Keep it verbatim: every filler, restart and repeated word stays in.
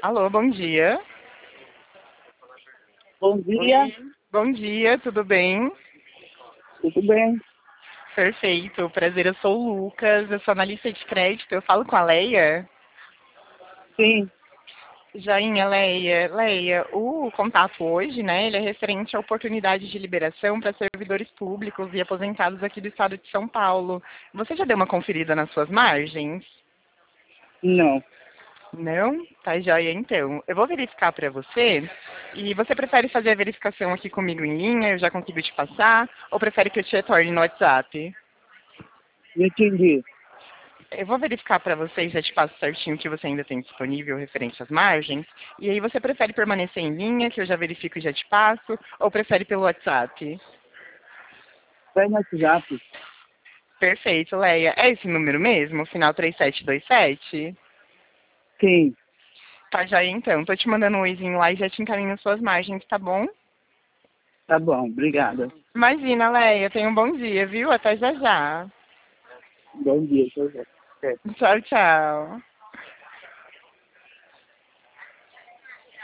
Alô, bom dia. Bom dia, Oi. Bom dia, tudo bem? tudo bem? Perfeito, prazer, eu sou o Lucas, eu sou analista de crédito, eu falo com a Leia. Sim, Joinha, Leia. Leia, o contato hoje, né, ele é referente à oportunidade de liberação para servidores públicos e aposentados aqui do estado de São Paulo. Você já deu uma conferida nas suas margens? não. Não? Tá joia, então. Eu vou verificar para você. E você prefere fazer a verificação aqui comigo em linha? Eu já consigo te passar? Ou prefere que eu te retorne no WhatsApp? Não entendi. Eu vou verificar para você e já te passo certinho o que você ainda tem disponível referente às margens. E aí você prefere permanecer em linha, que eu já verifico e já te passo? Ou prefere pelo WhatsApp? Vai no WhatsApp. Perfeito, Leia. É esse número mesmo? Final três sete dois sete? Sim, Tá joia, então. Tô te mandando um oizinho lá e já te encaminho suas margens, tá bom? tá bom, obrigada. Imagina, Leia. Tenha um bom dia, viu? Até já já. Bom dia, tchau, tchau. Tchau, tchau.